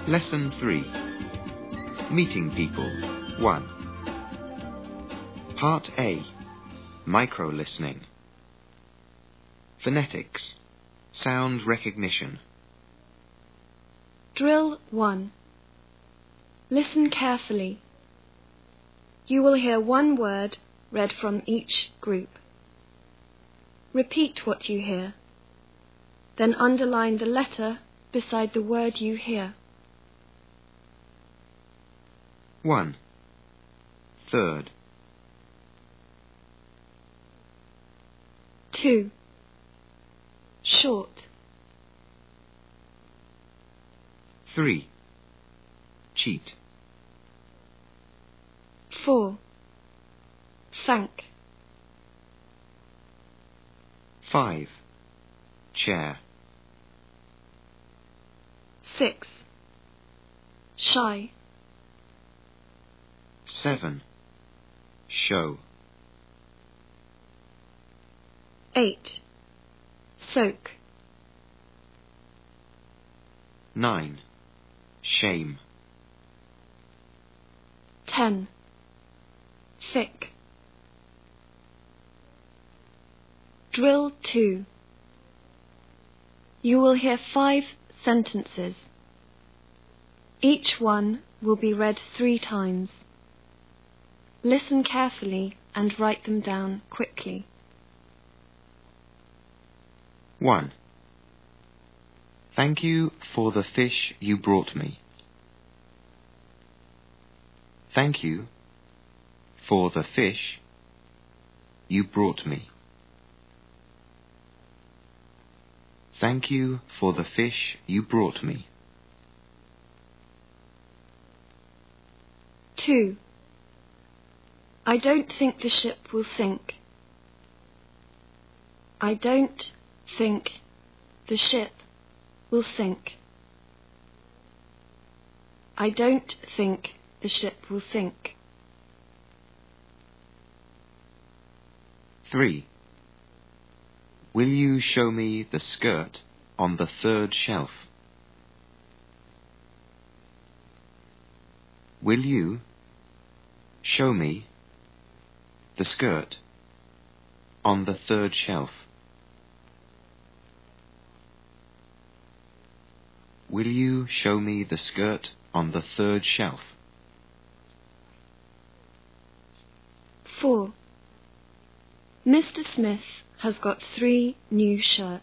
Lesson 3. Meeting People 1. Part A. Micro-listening. Phonetics. Sound recognition. Drill 1. Listen carefully. You will hear one word read from each group. Repeat what you hear. Then underline the letter beside the word you hear. 1. Third. 2. Short. 3. Cheat. 4. Thank. 5. Chair. 6. Shy. 7. Show. 8. Soak. 9. Shame. 10. Thick. Drill 2. You will hear 5 sentences. Each one will be read 3 times. Listen carefully and write them down quickly. 1. Thank you for the fish you brought me. Thank you for the fish you brought me. Thank you for the fish you brought me. 2. I don't think the ship will sink. I don't think the ship will sink. I don't think the ship will sink. 3. Will you show me the skirt on the 3rd shelf? Will you show me the skirt on the 3rd shelf? Will you show me the skirt on the 3rd shelf? 4. Mr. Smith has got 3 new shirts.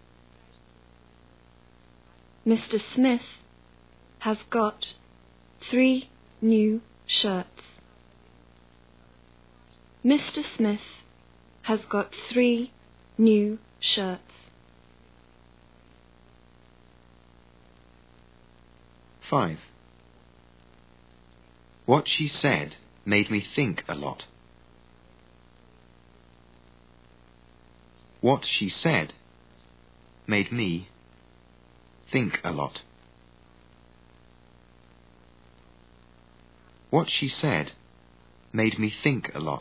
Mr. Smith has got 3 new shirts. Mr. Smith has got 3 new shirts. 5. What she said made me think a lot. What she said made me think a lot. What she said made me think a lot.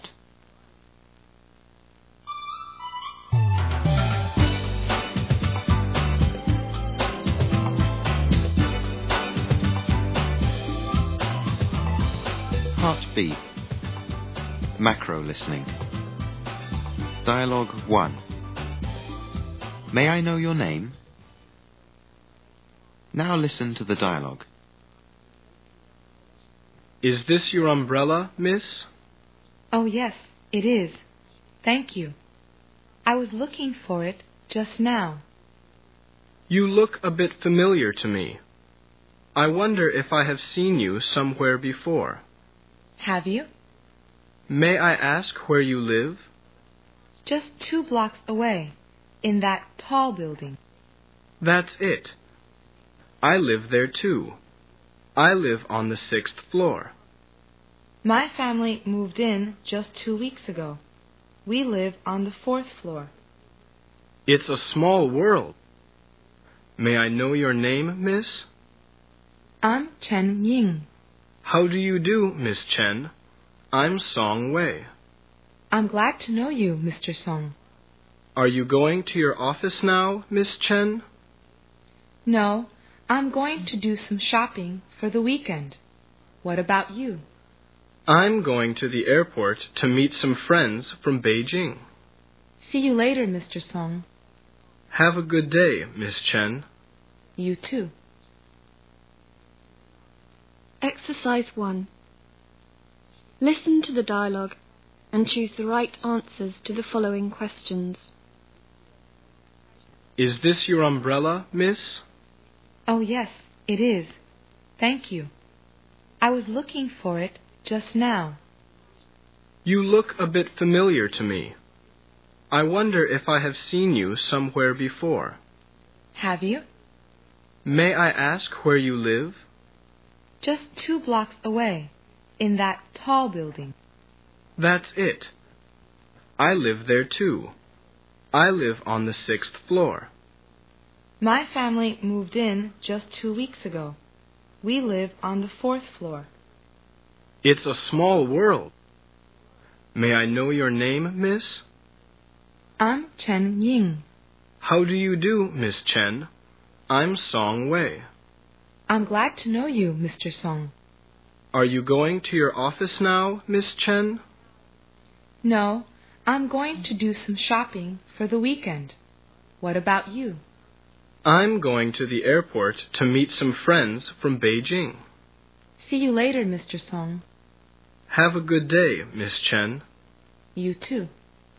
Part B. Macro listening. Dialogue 1. May I know your name? Now listen to the dialogue. Is this your umbrella, miss? Oh, yes, it is. Thank you. I was looking for it just now. You look a bit familiar to me. I wonder if I have seen you somewhere before. Have you? May I ask where you live? Just 2 blocks away, in that tall building. That's it. I live there too. I live on the 6th floor. My family moved in just 2 weeks ago. We live on the 4th floor. It's a small world. May I know your name, miss? I'm Chen Ying. How do you do, Miss Chen? I'm Song Wei. I'm glad to know you, Mr. Song. Are you going to your office now, Miss Chen? No, I'm going to do some shopping for the weekend. What about you? I'm going to the airport to meet some friends from Beijing. See you later, Mr. Song. Have a good day, Miss Chen. You too. Exercise 1. Listen to the dialogue and choose the right answers to the following questions. Is this your umbrella, miss? Oh, yes, it is. Thank you. I was looking for it just now. You look a bit familiar to me. I wonder if I have seen you somewhere before. Have you? May I ask where you live? Just 2 blocks away, in that tall building. That's it. I live there too. I live on the 6th floor. My family moved in just 2 weeks ago. We live on the 4th floor. It's a small world. May I know your name, miss? I'm Chen Ying. How do you do, Miss Chen? I'm Song Wei. I'm glad to know you, Mr. Song. Are you going to your office now, Miss Chen? No, I'm going to do some shopping for the weekend. What about you? I'm going to the airport to meet some friends from Beijing. See you later, Mr. Song. Have a good day, Miss Chen. You too.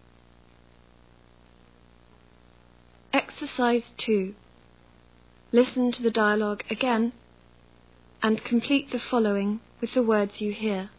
Exercise 2. Listen to the dialogue again and complete the following with the words you hear.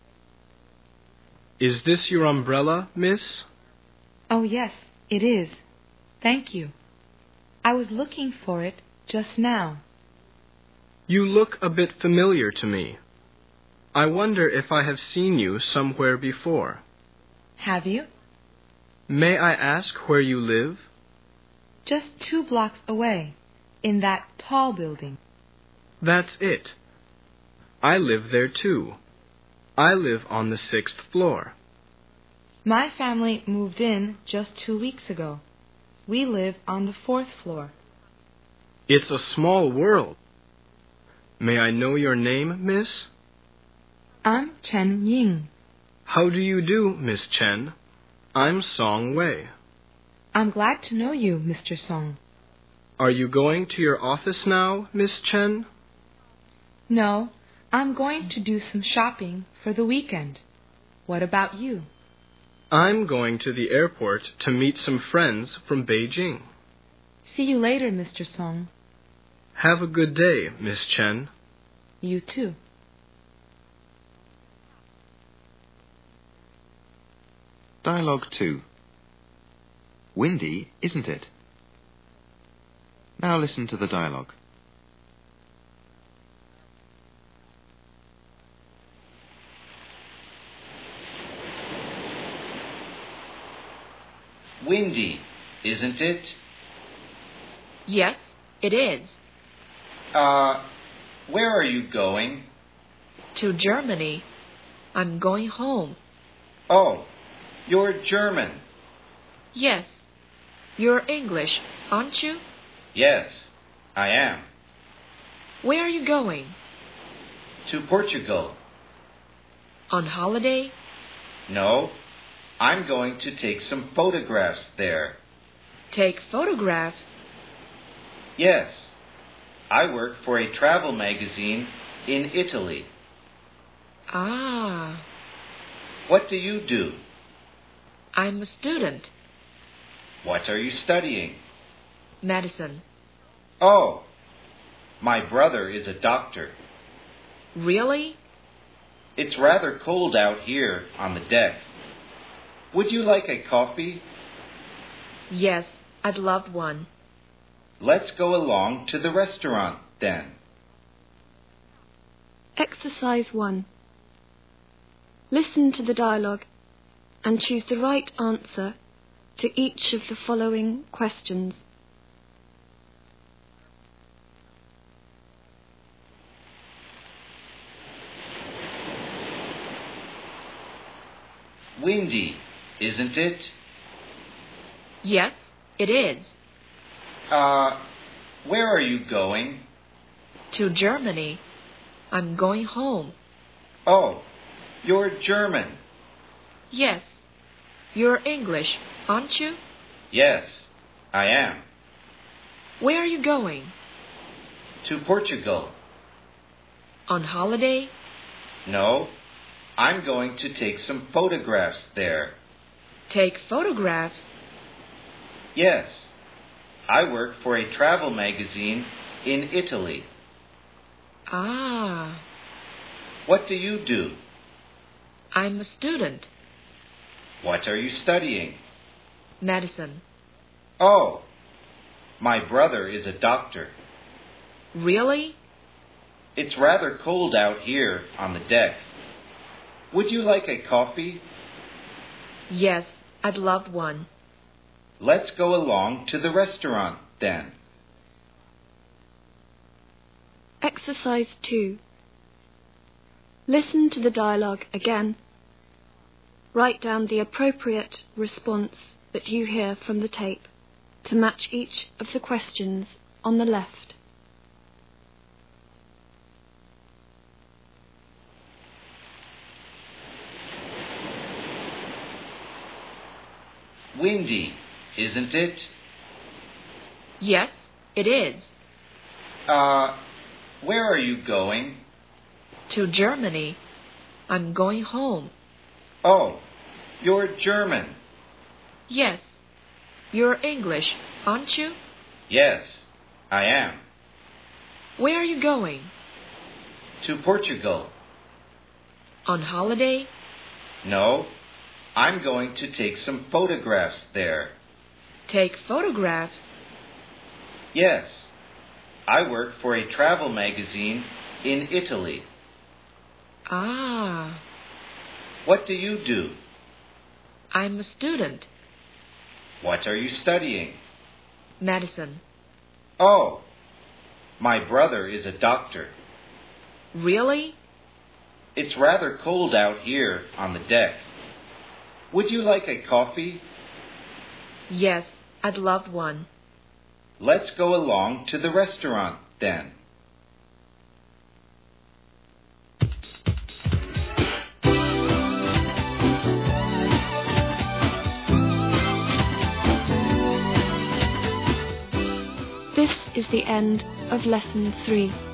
Is this your umbrella, miss? Oh, yes, it is. Thank you. I was looking for it just now. You look a bit familiar to me. I wonder if I have seen you somewhere before. Have you? May I ask where you live? Just 2 blocks away, in that tall building. That's it. I live there too. I live on the 6th floor. My family moved in just 2 weeks ago. We live on the 4th floor. It's a small world. May I know your name, miss? I'm Chen Ying. How do you do, Miss Chen? I'm Song Wei. I'm glad to know you, Mr. Song. Are you going to your office now, Miss Chen? No, I'm going to do some shopping for the weekend. What about you? I'm going to the airport to meet some friends from Beijing. See you later, Mr. Song. Have a good day, Miss Chen. You too. Dialogue 2. Windy, isn't it? Now listen to the dialogue. Windy, isn't it? Yes, it is. Where are you going? To Germany. I'm going home. Oh, you're German. Yes. You're English, aren't you? Yes, I am. Where are you going? To Portugal. On holiday? No, I'm going to take some photographs there. Take photographs? Yes, I work for a travel magazine in Italy. Ah, What do you do? I'm a student. What are you studying? Medicine. Oh, my brother is a doctor. Really? It's rather cold out here on the deck. Would you like a coffee? Yes, I'd love one. Let's go along to the restaurant then. Exercise 1. Listen to the dialogue and choose the right answer to each of the following questions. Windy, isn't it? Yes, it is. Where are you going? To Germany. I'm going home. Oh, you're German. Yes. You're English, aren't you? Yes, I am. Where are you going? To Portugal. On holiday? No, I'm going to take some photographs there. Take photographs? Yes, I work for a travel magazine in Italy. Ah, What do you do? I'm a student. What are you studying? Medicine. Oh, my brother is a doctor. Really? It's rather cold out here on the deck. Would you like a coffee? Yes, I'd love one. Let's go along to the restaurant then. Exercise 2. Listen to the dialogue again. Write down the appropriate response that you hear from the tape to match each of the questions on the left. Windy, isn't it? Yes, it is. Where are you going? To Germany. I'm going home. Oh, you're German. Yes. You're English, aren't you? Yes, I am. Where are you going? To Portugal. On holiday? No, I'm going to take some photographs there. Take photographs? Yes, I work for a travel magazine in Italy. Ah, What do you do? I'm a student. What are you studying? Medicine. Oh, my brother is a doctor. Really? It's rather cold out here on the deck. Would you like a coffee? Yes, I'd love one. Let's go along to the restaurant then. This is the end of Lesson 3.